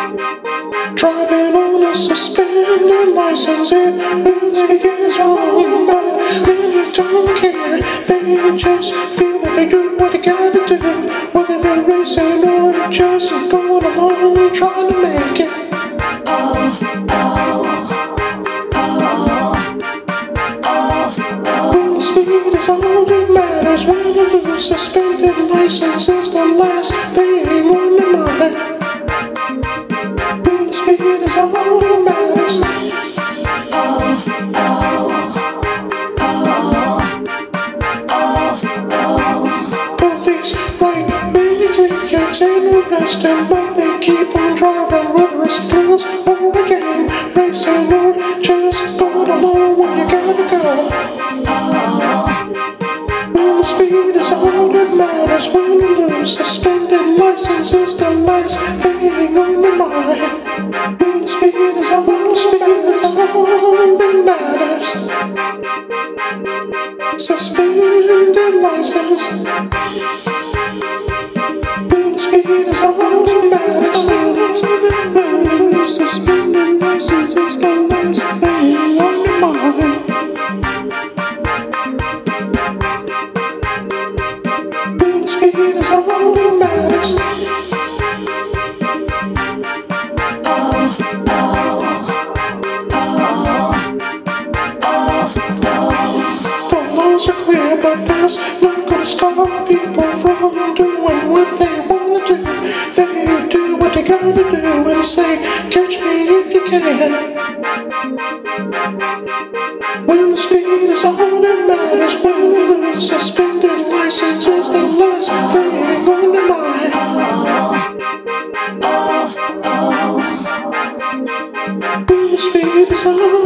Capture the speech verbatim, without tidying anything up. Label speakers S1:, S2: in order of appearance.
S1: Driving on a suspended license, it really is wrong, but many don't care. They just feel that they do what they gotta do, whether they're racing or just going along trying to make it. Oh, oh, oh, oh, oh. When the speed is all that matters, when you lose suspended license is the last thing on your mind. Speed is all that matters. Oh, oh, oh, oh, oh. Police write many tickets and arrest them, but they keep on driving, whether it's thrills or a game, racing or just going along where you gotta go. Oh, when the speed is all that matters, when you lose suspended license is the last thing on your mind. When the speed is all, when the speed is all that matters. Suspended license. When the speed is all that matters. Suspended license is the last thing on your mind. When the speed is all that matters. Are clear, but that's not gonna stop people from doing what they wanna do. They do what they gotta do and say, catch me if you can. When the speed is all that matters, when you lose suspended license is the last thing on your mind. When the speed is all